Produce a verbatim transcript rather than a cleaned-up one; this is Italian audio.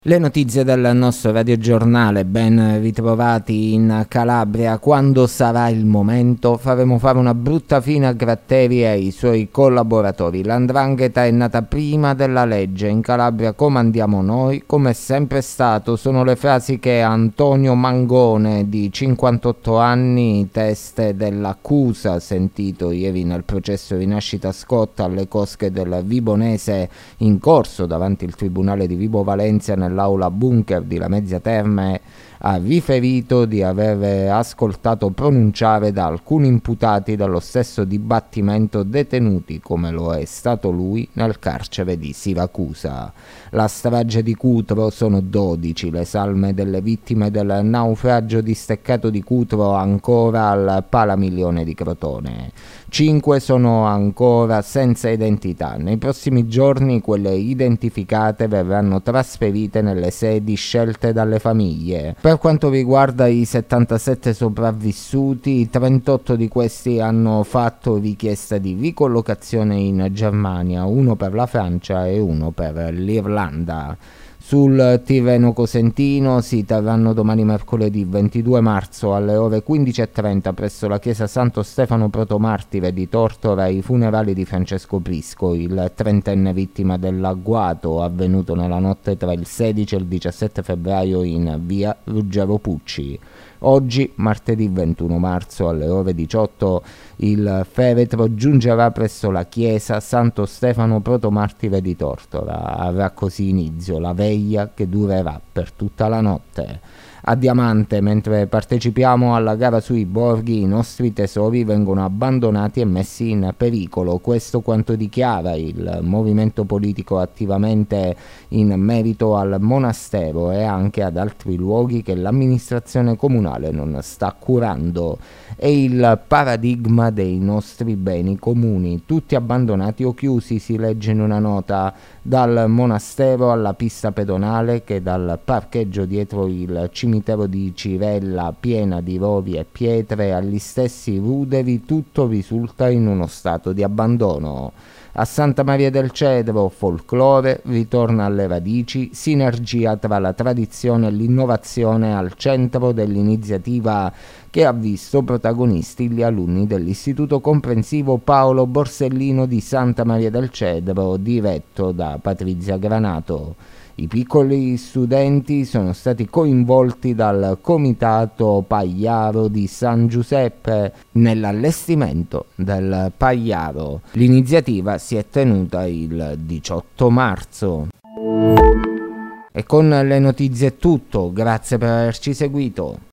Le notizie del nostro radiogiornale, ben ritrovati in Calabria. Quando sarà il momento faremo fare una brutta fine a Gratteri e ai suoi collaboratori. L'andrangheta è nata prima della legge, in Calabria comandiamo noi, come è sempre stato. Sono le frasi che Antonio Mangone, di cinquantotto anni, teste dell'accusa, sentito ieri nel processo Rinascita Scotta alle cosche del Vibonese in corso davanti il Tribunale di Vibo Valentia nel l'aula bunker di Lamezia Terme, ha riferito di aver ascoltato pronunciare da alcuni imputati dallo stesso dibattimento detenuti, come lo è stato lui, nel carcere di Siracusa. La strage di Cutro: sono dodici le salme delle vittime del naufragio di Steccato di Cutro ancora al Palamilione di Crotone. Cinque sono ancora senza identità. Nei prossimi giorni quelle identificate verranno trasferite nelle sedi scelte dalle famiglie. Per quanto riguarda i settantasette sopravvissuti, trentotto di questi hanno fatto richiesta di ricollocazione in Germania, uno per la Francia e uno per l'Irlanda. Sul Tirreno Cosentino si terranno domani mercoledì ventidue marzo alle ore quindici e trenta presso la chiesa Santo Stefano Protomartire di Tortora i funerali di Francesco Prisco, il trentenne vittima dell'agguato avvenuto nella notte tra il sedici e il diciassette febbraio in via Ruggero Pucci. Oggi, martedì ventuno marzo, alle ore diciotto, il feretro giungerà presso la chiesa Santo Stefano Protomartire di Tortora. Avrà così inizio la veglia che durerà per tutta la notte. A Diamante, mentre partecipiamo alla gara sui borghi, i nostri tesori vengono abbandonati e messi in pericolo. Questo quanto dichiara il movimento politico attivamente in merito al monastero e anche ad altri luoghi che l'amministrazione comunale non sta curando. È il paradigma dei nostri beni comuni, tutti abbandonati o chiusi, si legge in una nota, dal monastero alla pista pedonale che dal parcheggio dietro il cimitero di Cirella piena di rovi e pietre agli stessi ruderi, tutto risulta in uno stato di abbandono. A Santa Maria del Cedro, folklore, ritorna alle radici, sinergia tra la tradizione e l'innovazione al centro dell'iniziativa che ha visto protagonisti gli alunni dell'Istituto Comprensivo Paolo Borsellino di Santa Maria del Cedro, diretto da Patrizia Granato. I piccoli studenti sono stati coinvolti dal Comitato Pagliaro di San Giuseppe nell'allestimento del Pagliaro. L'iniziativa si è tenuta il diciotto marzo. E con le notizie è tutto, grazie per averci seguito.